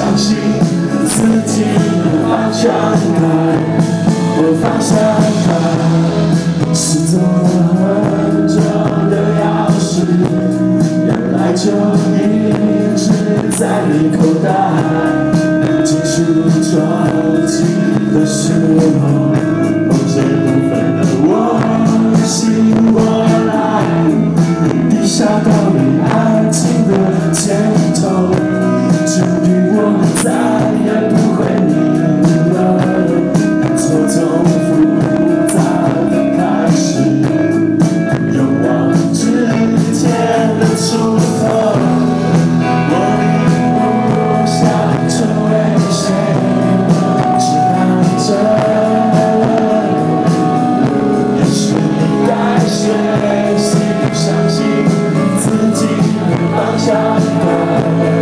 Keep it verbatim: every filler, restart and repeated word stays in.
相信自己的方向感，我方向感是走了很久的钥匙，原来就一直在你口袋。技术周期的时候，某些部分的我醒过来，低下到你安静的肩头，注定我再也不会你了。错综复杂的开始，勇往直前的出口，我并不想成为谁的指南针。也许你该学习相信自己的方向感。